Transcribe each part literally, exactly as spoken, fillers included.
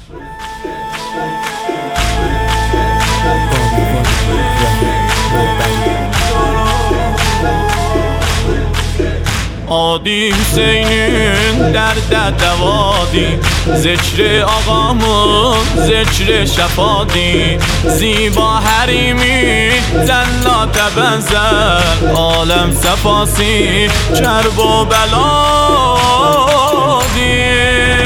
عادی حسینین درد دوادی، ذکر آقامون ذکر شفادی، زیبا حریمی جنات بنزل، عالم صفاسی کرب و بلادی.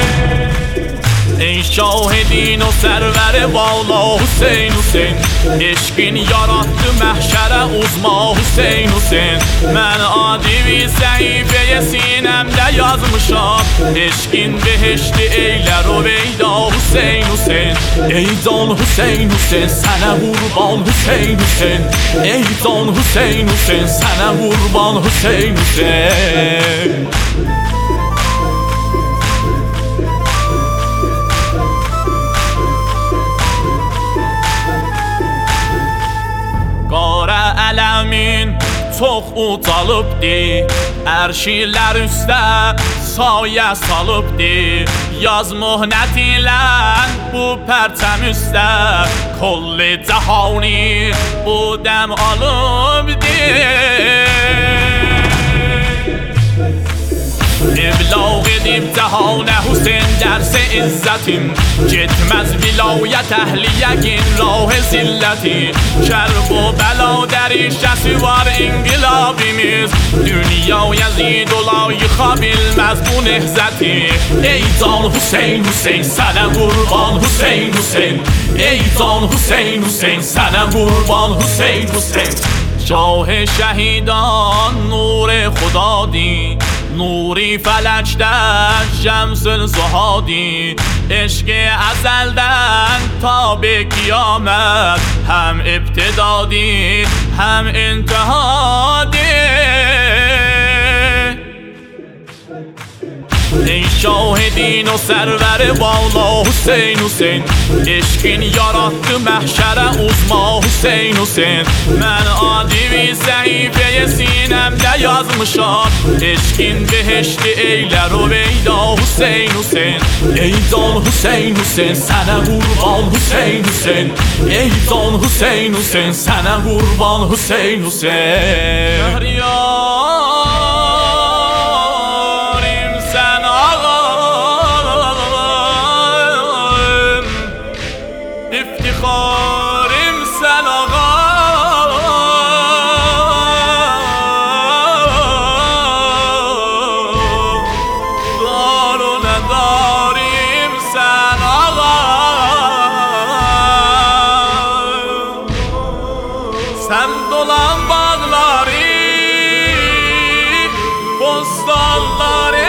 ای شاهدین و سرور بالا حسین حسین، عشقین یarattı محشر uzma Hüseyin Hüseyin. Mən adi bir səhifəyə sinəmdə yazmışam, eşqin behişti eylər o veyda Hüseyin Hüseyin. Ey can Hüseyin Hüseyin, sənə qurban Hüseyin Hüseyin. Ey can Hüseyin Hüseyin, sənə qurban Hüseyin Hüseyin. Qara ələmin çox ucalıbdi, ərşilər üstə sayə salıbdi. Yaz mühnət ilə bu pərçəm üstə, kolli cəhani bu dəm alıbdi. İblag edib cəhanə Hüseyin dərsə izzətim, getməz vilayət əhli yəqin rah zilləti. Kərb و بلا دریشəsi var inqilabimiz, dünya Yazid olayı xabilməz bu nehzəti. Ey can Hüseyin Hüseyin, sənə qurban Hüseyin Hüseyin. Ey can Hüseyin Hüseyin, sənə qurban Hüseyin Hüseyin. شاه شهیدان نور خدادی، نوری فلک در شمس الزهادی. عشق ازلدن تا به قیامت، هم ابتدادی هم انتهادی. ای شاهدین و سرور بالا حسین حسین، عشقین yarattı محشر uzma Hüseyin Hüseyin. Mən adi bir səhifəyə sinəmdə yazmışam, eşqin behişti eylər o veyda Hüseyin Hüseyin. Ey can Hüseyin Hüseyin, sənə qurban Hüseyin Hüseyin. Ey can Hüseyin Hüseyin, sənə qurban Hüseyin Hüseyin. İftixarım sən ağam, daruna darim sən ağam. Sən dolan bağları, bostanları,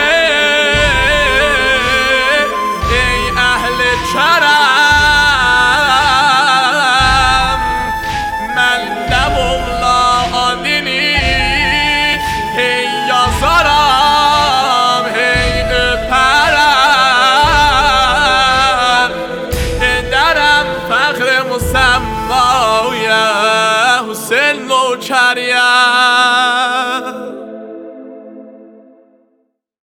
ey əhli kərəm. Yazaram, hey öpərəm, edərəm fəxr müsəmmaya Hüseyin nökəriyə.